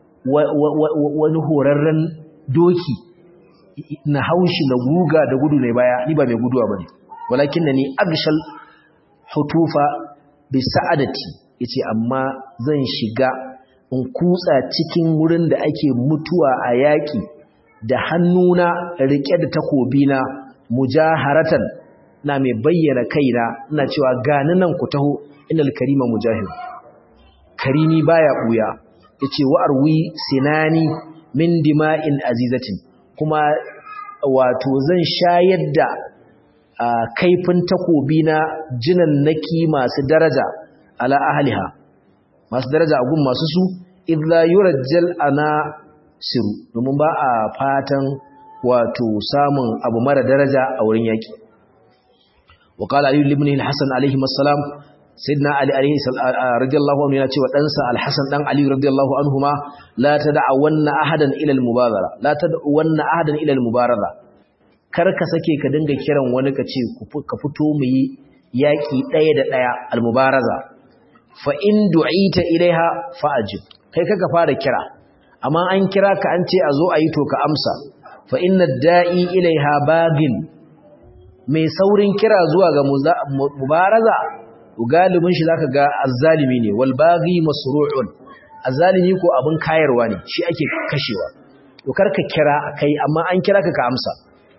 wani horarren doki na haushi na guga da gudu ne baya ni ba mai guduwa bane walakinnani agshal hutufa bi sa'adati yace amma zan shiga in kutsa cikin wurin da ake mutuwa a yaƙi da hannuna riƙe da takobina mujaharatan na mai bayyana kaina ina cewa gani nan ku taho innal karima mujahid karimi baya buya yace wa arwi sinani min dima'in azizatin kuma wato zan shayar da kaifin takobina jinan naki masu daraja ala ahliha masu daraja a gun masu su idla yurajjal ana siru domin ba a fatan wato samun abu mara daraja a wurin yaki wa qala ali ibn al-hasan alayhi assalam sayyidina ali alayhi radiyallahu anhu yana cewa ɗansa al-hasan dan ali radiyallahu anhuma la tad'awanna ahadan ila al-mubadara la tad'awanna ahadan ila al-mubaraza kar ka sake ka dinga kiran wani ka ce ka fito mu yi yaki daya da daya al-mubaraza fa in du'ita ilaiha fa'ajib kai kaga fara kira amma an kira ka an ce a zo a yi to ka amsa fa inna da'i ilaiha bagin mai saurin kira zuwa ga mubaraza galibin shi zaka ga azzalimi ne wal baghi masru'un azzalimi ko abin kayarwa ne shi ake kashewa to karka kira kai amma an kira ka amsa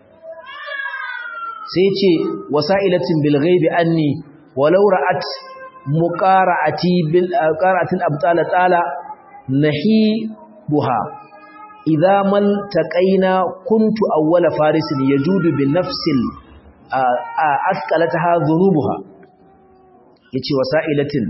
sai ce wasailatin bil ghaibi anni walau ra'at muqara'ati bil qara'atin abtala tala nahi buha idza man taqaina kuntu awwala farisin yajudu bin nafsil asqalataha dhunubuha yace wasailatin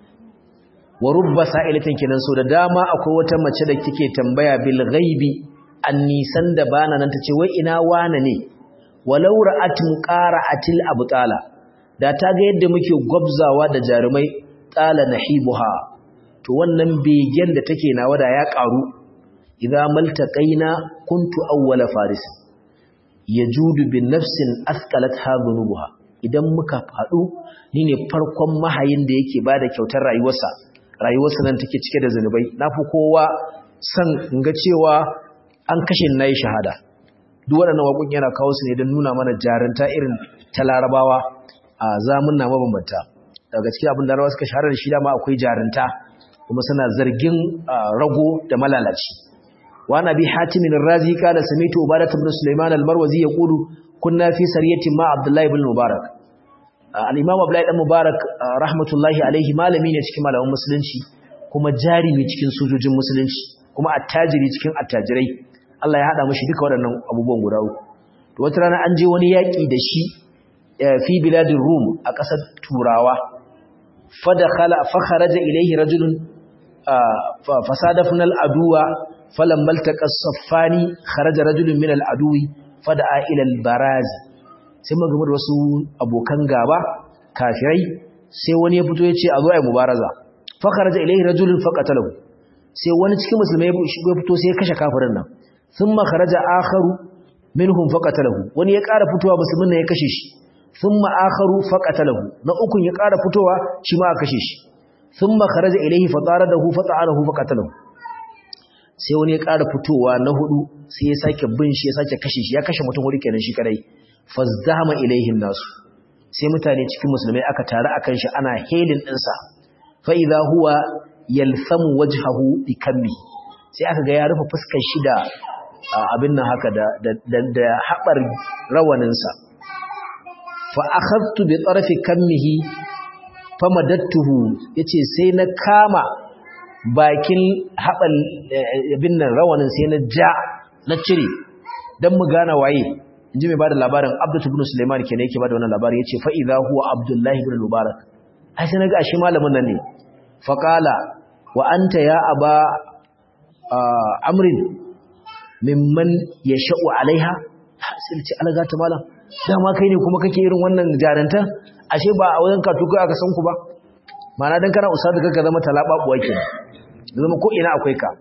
wa rubba sa'ilatin kenan so da dama akwai wata mace da kike tambaya bil ghaibi annisan da bana nan tace wai ina wana ne walau ra'at muqara'atil abtala da ta ga yadda muke gwabzawa da jarumai tala nahibuha to wannan begen da take nawa da ya karu idza maltaqaina kuntu awwala faris yajudu bin nafsin asqalatha dhunubuha idan muka fadu ni ne farkon mahayin da yake bada kyautar rayuwarsa nan take cike da zanubai nafi kowa san in ga cewa an kashe nayi shahada duk waɗannan waƙoƙi yana kawo su ne don nuna mana jarunta irin ta larabawa a zamunna mabambanta daga cikin abin da larabawa suka shahara da shi dama akwai jarunta kuma suna zargin rago da malalaci wa nabi hatimin razi kana samitu ubadat ibn sulaiman al-marwazi yaqulu kunna fi sariyatin ma abdullahi ibn mubarak al-imam abdullahi ibn mubarak rahmatullahi alaihi malami ne cikin malaman musulunci kuma jarimi cikin sojojin musulunci kuma attajiri cikin attajirai Allah ya hada mashi duka waɗannan abubuwan guda uku to wata rana an je wani yaki da shi fi biladin rum a ƙasar turawa fa kharaja ilayhi rajulun fasadafna al-aduwa falamma altaqa as-saffani kharaja rajulun min al-aduwi fada'a ila al-baraz sai mun ga wasu abokan gaba kafirai sai wani ya fito ya ce a zo ai mubaraza fa kharaja ilayhi rajulun faqatalahu sai wani cikin musulmai ya fito sai ya kashe kafirin nan thumma kharaja akharu minhum faqatalahu wani ya ƙara fitowa musulmin ne ya kashe shi thumma akharu faqatalahu na ukun ya ƙara fitowa shi ma aka kashe shi thumma kharaja ilayhi fataradahu fata'alahu faqatalahu sai wani ya ƙara fitowa na hudu sai ya sake bin shi ya sake kashe shi ya kashe mutum hudu kenan shi kadai fazdama ilayhim nasu sai mutane cikin musulmai aka tare akan shi ana helin dinsa fa idha huwa yalsamu wajhahu bikammi sai aka ga ya rufe fuskar shi da abin nan haka da haɓar rawaninsa fa akhadtu bi tarfi kammihi famadattuhu yace sai na kama bakin haɓar abin nan rawanin sai na ja na cire dan mu gane waye inji mai bada labarin Abdul ibn Sulaiman kenan yake bada wannan labari yace fa idha huwa Abdullah ibn Mubarak ai sai naga shi malamin nan ne fa qala wa anta ya aba amrin mimman ya sha'u alaiha sai ce alaga ta malam dama kai ne kuma kake irin wannan jaranta ashe ba a wajen katuku aka san ku ba mana dan kana ustadu kaga zama talababuwa kenan zama ko ina akwai ka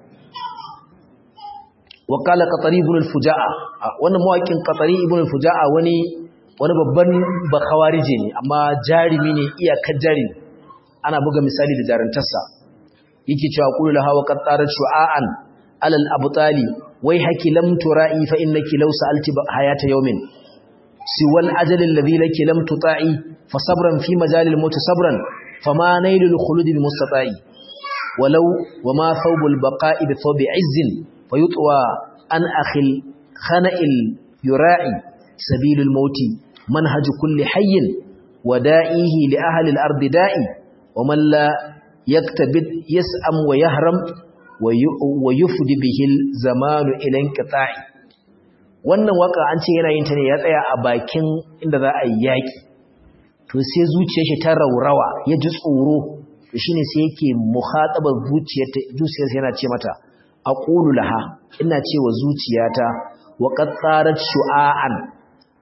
wa qala qatari ibn al-fujaa wannan mawakin qatari ibn al-fujaa wani babban bakhawarije ne amma jarimi ne iyakar jarimi ana buga misali da jarantarsa yake cewa qul laha wa qattarat shu'aan alal abtali wai haki lam tura'i fa innaki law sa'alti hayata yawmin siwal ajal alladhi laki lam tuta'i fa sabran fi majalil maut sabran fama nailul khulud bi mustata'i walau wama thawbul baqa'i bi thawbi 'izzin fayutwa an akhil khana'il yura'i sabilul maut manhaj kulli hayyin wada'ihi li ahli al-ard da'i wa man la yaktabid yas'am wa yahram wa yufdi bihil zamanu ila inqita'i wannan waka an ce yana yin ta ne ya tsaya a bakin inda za a yi yaki to sai zuciyar shi ta raurawa ya ji tsoro to shine sai yake mukhatabar zuciyarsa yana ce mata aqulu laha ina cewa zuciyata wa qad tarat shu'aan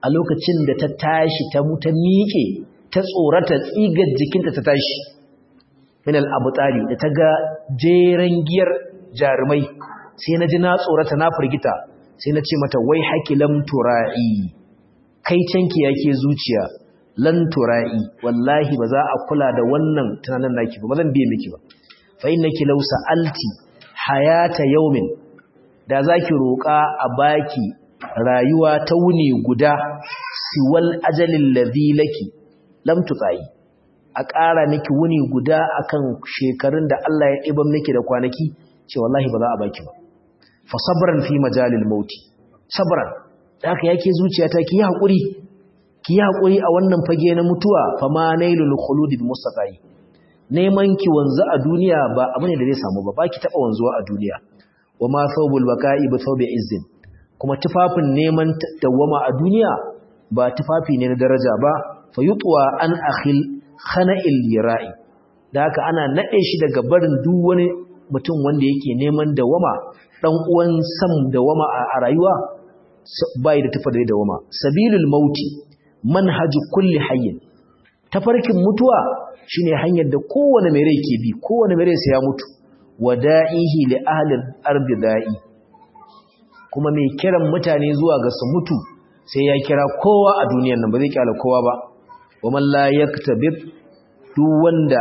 a lokacin da ta tashi ta miƙe ta tsorata tsigar jikinta ta tashi min al-abtali da ta ga jeren giyar jarumai sai na ji na tsorata na firgita sai na ce mata wai haki lam tura'i kai canki yake zuciya lan tura'i wallahi ba za a kula da wannan tunanin naki ba zan biye miki ba fa innaki law sa'alti hayata yawmin da zaki roƙa a baki rayuwa ta wuni guda siwal ajalin ladhi laki lam tutai a ƙara miki wuni guda akan shekarun da Allah ya ɗiban miki da kwanaki ce wallahi ba za a baki ba fa sabran fi majalil mauti sabran haka yake zuciyata ki yi hakuri a wannan fage na mutuwa fa ma nailul khulud bi mustaqai neman ki wanzu a duniya ba abu ne da zai samu ba baki taba wanzuwa a duniya wa ma thawbul baqa'i bi thawbi izzin kuma tufafin neman dawama a duniya ba tufafi ne na daraja ba fa yutwa an akhil khana'il yira'i da haka ana nade shi daga barin duk wani mutum wanda yake neman dawama dan uwan sam dawama a rayuwa bai da tufa da dawama sabilul mauti manhaju kulli hayyin tafarkin mutuwa shine hanyar da kowane mai rai ke bi kowane mai rai sai ya mutu wada'ihi li ahli al-ardi da'i kuma mai kiran mutane zuwa ga su mutu sai ya kira kowa a duniyar nan ba zai kyala kowa ba wa man la yaktabib duk wanda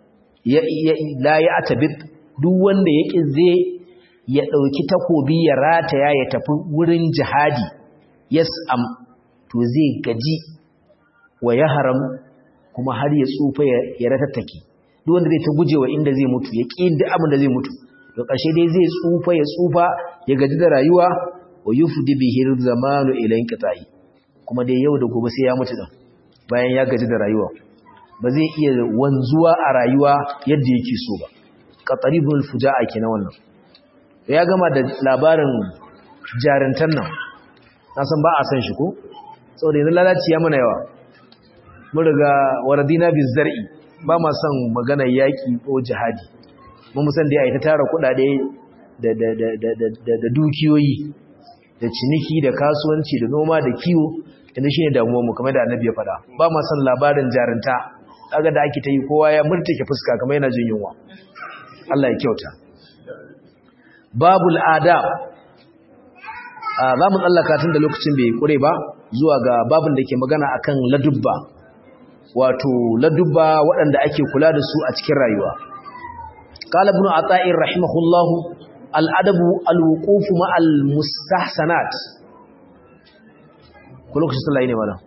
la ya'tabib duk wanda yake zai ya dauki takobi ya rataya ya tafi wurin jihadi yas'am to zai gaji wa yahram kuma har ya tsufa ya ratattake duk wanda zai ta gujewa inda zai mutu ya ƙi duk abin da zai mutu to ƙarshe dai zai tsufa ya gaji da rayuwa wa yufdi bihi zamanu ila inqita'i kuma dai yau da gobe sai ya mutu din bayan ya gaji da rayuwa ba zai iya wanzuwa a rayuwa yadda yake so ba qataribul fujaa kenan wannan ya gama da labarin jarintan nan na san ba a san shi ko saboda yanzu lalaci ya mana yawa mun riga waradina bizar'i ba ma son magana yaki ko jihadi mun san dai ai ta tara kudade da dukiyoyi da ciniki da kasuwanci da noma da kiwo inda shine damuwar mu kamar da annabi ya faɗa ba ma son labarin jarinta kaga da ake ta yi kowa ya murtake fuska kamar yana jin yunwa Allah ya kyauta babul adab za mu tsallaka tun da lokacin bai kure ba zuwa ga babin da ke magana akan ladubba wato ladubba waɗanda ake kula da su a cikin rayuwa qala ibn ata'ir rahimahullahu al-adabu al-wuquf ma al-mustahsanat ko lokacin sallah ne wala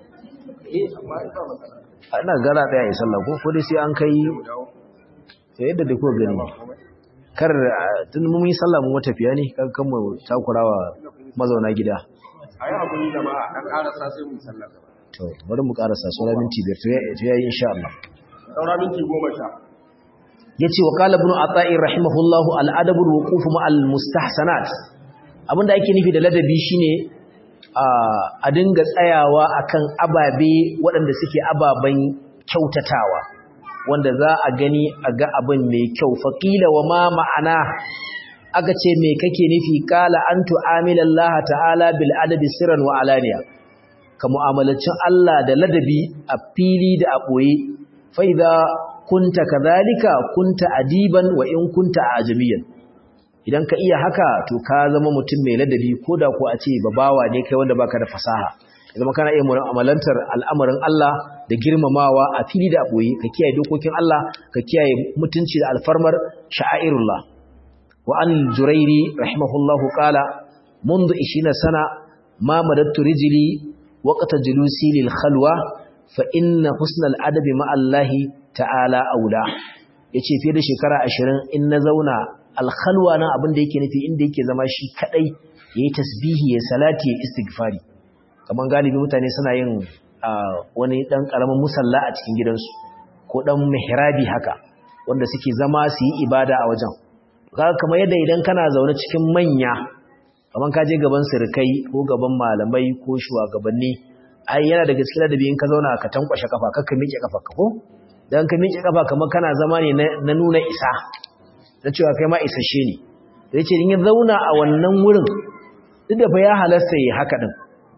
ina gara daya ya sallah ko dai sai an kai yadda da kuka gani kar tun mun yi sallah mun matafiya ne kan mu takurawa mazauna gida ayi hakuri jama'a dan karasa sai mu sallah to bari mu karasa sura minti 5 to yayi insha Allah saura minti 10 yace wa qala ibn ata'i rahimahullahu al-adabu al-wuquf ma al-mustahsanat abinda ake nufi da ladabi shine a dinga tsayawa akan ababe waɗanda suke ababan kyautatawa wanda za a gani a ga abin mai kyau faqila wa ma ma'ana aka ce me kake nufi qala antu amilallaha ta'ala bil adabi sirran wa alaniya ka mu'amalacin Allah da ladabi a fili da a boye fa idza kunta kadhalika kunta adiban wa in kunta ajamiyan idan ka iya haka to ka zama mutum mai ladabi koda ko a ce babawa ne kai wanda baka da fasaha zama kana iya mu'amalantar al'amarin Allah da girmamawa a fili da boye ka kiyaye dokokin Allah ka kiyaye mutunci da alfarmar sha'airullah wa an jurairi rahimahullahu qala منذ 20 sana ma madattu rijli waqta julusi lil khalwa fa inna husnal adabi ma Allah ta'ala aula yace fiye da shekara 20 in na zauna al-khalwa nan abin da yake nufi inda yake zama shi kadai yayi tasbihi ya salati ya istighfari kaman galibi mutane suna yin wani dan karamin musalla a cikin gidansu ko dan mihrabi haka wanda suke zama su yi ibada a wajen kaga kamar yadda idan kana zaune cikin manya kaman ka je gaban sirkai ko gaban malamai ko shugabanni ai yana daga cikin ladabi in ka zauna ka tankwashe kafa kakka miƙe kafa ka ko dan ka miƙe kafa kamar kana zama ne na nuna isa da cewa kai ma isasshe ne yace in ya zauna a wannan wurin duk da fa ya halasta yi haka din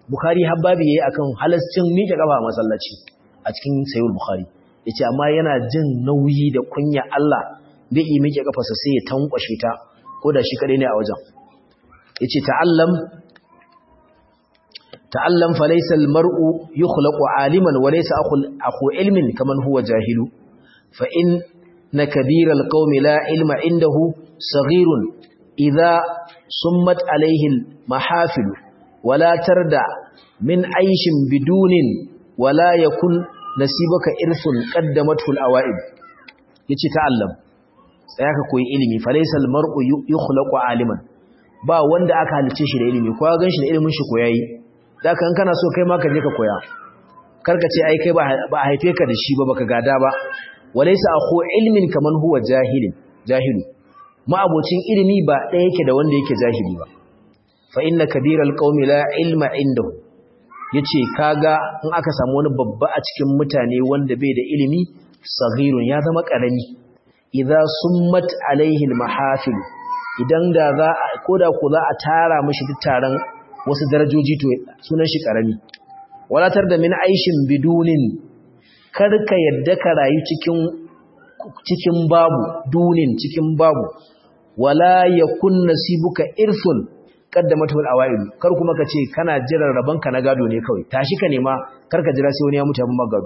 Bukhari habbabi yayi akan halascin miƙe kafa a masallaci a cikin sahih Bukhari yace amma yana jin nauyi da kunya Allah bai yi miƙe kafarsa sai ya tankwashe ta ko da shi kadai ne a wajen yace ta'allam fa laysa al-mar'u yukhlaqu 'aliman wa laysa akhu ilmin kaman huwa jahilu fa inna kabira al-qaumi la ilma indahu saghirun idha summat alayhi al-mahafil wa la tarda min 'ayshin bidunin wa la yakun nasibaka irsun qaddamathu al-awa'id yace ta'allam sai ka koyi ilimi fa laysa al-mar'u yukhlaqu 'aliman ba wanda aka halice shi da ilimi ko ga shi da ilimin shi koyayi zaka in kana so kai ma ka je ka koya karka ce ai kai ba a haife ka da shi ba baka gada ba walaysa akhu ilmin kaman huwa jahilu ma abocin ilimi ba ɗaya yake da wanda yake jahili ba fa inna kabiral qaumi la ilma indahu yace kaga in aka samu wani babba a cikin mutane wanda bai da ilimi saghirun ya zama karami idza summat alaihi almahafil idan da za koda ko za a tara mishi duk taron wasu darajoji to sunan shi karami walatar da min aishin bidunin karka yadda ka rayu cikin babu dunin cikin babu wala yakun nasibuka irfun qaddamatu alawail kar kuma ka ce kana jiran rabanka na gado ne kawai tashi ka nema karka jira sai wani ya mutu abin magado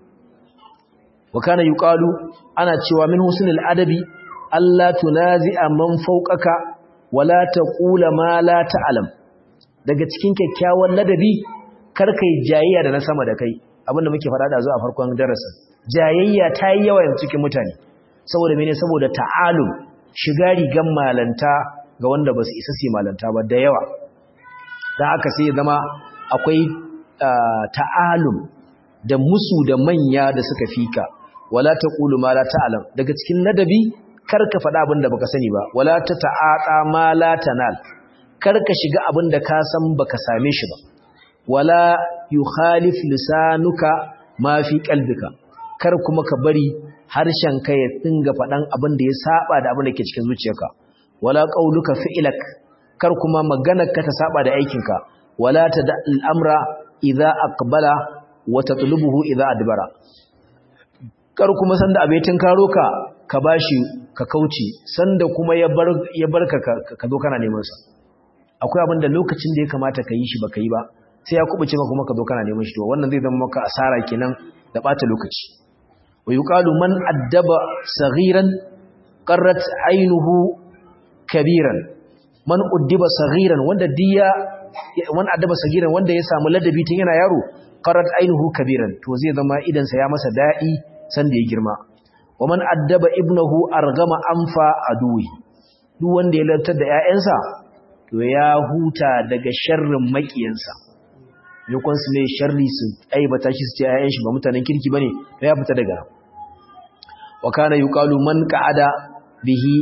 wa kana yuqalu ana cewa min husnul adabi alla tunazi'a man fawqaka wala taqula ma la ta'lam daga cikin kyakkyawan ladabi karkai jayayya da na sama da kai abinda muke faɗa da zuwa farkon darasin jayayya ta yi yawa cikin mutane saboda mene saboda ta'alum shiga rigan malanta ga wanda ba su isa su malanta ba da yawa dan haka sai zama akwai ta'alum da musu da manya da suka fika wala taqulu ma la ta'lam daga cikin ladabi karka faɗa abinda baka sani ba wala ta'ata ma la tanal karka shiga abinda ka san baka same shi ba wala yukhalif lisanuka ma fi qalbika kar kuma ka bari harshen ka ya dinga faɗan abinda ya saba da abinda ke cikin zuciyarka wala qauluka fi'lak kar kuma maganarka ta saba da aikinka wala tad'al amra idza aqbala wa tatlubuhu idza adbara kar kuma sanda abetin karo ka bashi ka kauce sanda kuma ya barka ka zo kana neman sa akwai abin da lokacin da ya kamata ka yi shi baka yi ba sai ya kubuce maka kuma ka zo kana neman shi to wannan zai zama maka asara kenan da bata lokaci wa yuqalu man addaba saghiran qarrat aynuhu kabiran man uddiba saghiran wanda man addaba saghiran wanda ya samu ladabi tun yana yaro qarrat aynuhu kabiran to zai zama idan sa ya masa dadi san da ya girma wa man addaba ibnahu argama anfa aduwi duk wanda ya lantar da ƴaƴansa to ya huta daga sharrin makiyansa yakon su ne sharri su aibata shi su ce ƴaƴan shi ba mutanen kirki bane to ya fita daga wa kana yuqalu man qa'ada bihi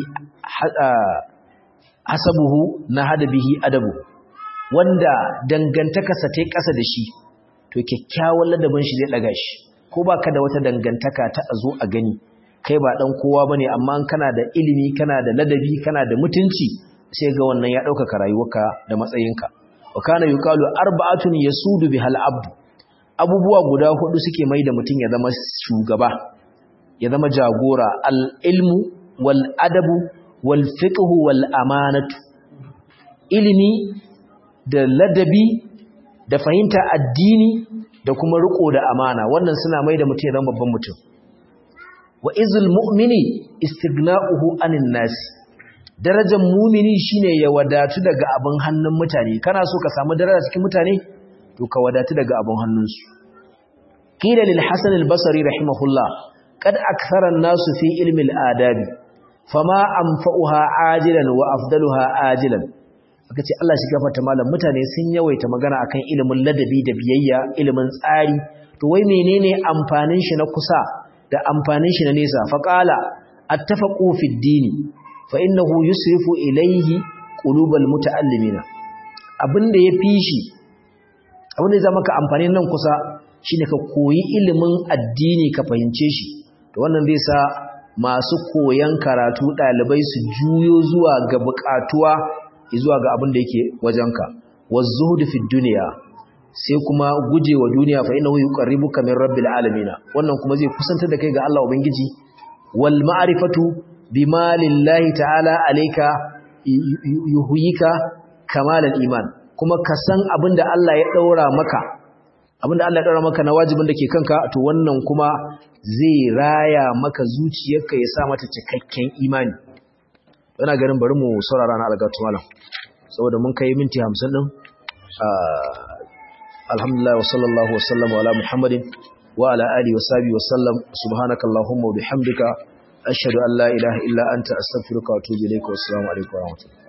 hasabuhu nahada bihi adabu wanda dangantakarsa ta kasa da shi to kyakkyawan ladabin shi zai daga shi ko baka da wata dangantaka ta azo a gani kai ba dan kowa bane amma kana da ilimi kana da ladabi kana da mutunci sai ga wannan ya dauka rayuwarka da matsayinka wa kana yuqalu arba'atun yasudu bihal abd abubuwa guda hudu suke mai da mutun ya zama shugaba ya zama jagora al ilmu wal adabu wal fiqhu wal amanatu ilimi da ladabi da fahimta addini da kuma riko da amana wannan suna mai da mutun ya zama babban mutum wa izul mu'mini istighna'uhu anin nas darajar mu'mini shine ya wadatu daga abin hannun mutane kana so ka samu daraja cikin mutane to ka wadatu daga abin hannunsu qila lil hasan al basri rahimahullah qad akthara an-nas fi ilmi al-adab fama anfa'uha ajilan wa afdaluha ajilan aka ce Allah shi gafarta malam mutane sun yawaita magana akan ilimin ladabi da biyayya ilimin tsari to wai menene amfanin shi na kusa da amfanin shi na nesa faqala attafaqu fi ad-din fa innahu yusrifu ilayhi qulubal muta'allimina abinda yafi shi abinda zai maka amfani nan kusa shine ka koyi ilimin addini ka fahimce shi to wannan zai sa masu koyan karatu dalibai su juyo zuwa ga bukatuwa zuwa ga abinda yake wajenka wazuhud fi dunya sai kuma gujewa duniya fa innahu yuqarribuka min rabbil alamin wannan kuma zai kusantar da kai ga Allah ubangiji wal ma'rifatu bima lillahi ta'ala alayka yuhyika kamal al iman kuma ka san abinda Allah ya daura maka na wajibin da ke kanka to wannan kuma zai raya maka zuciyarka ya sa mata cikakken imani. Ina ganin bari mu saurara na algatu malam saboda mun kai minti 50 din. Alhamdulillah wa sallallahu wa sallama ala Muhammadin wa ala alihi wa sahbihi wa sallam subhanakallahumma wa bihamdika ashhadu an la ilaha illa anta astaghfiruka wa atubu ilaik wa assalamu alaikum wa rahmatullahi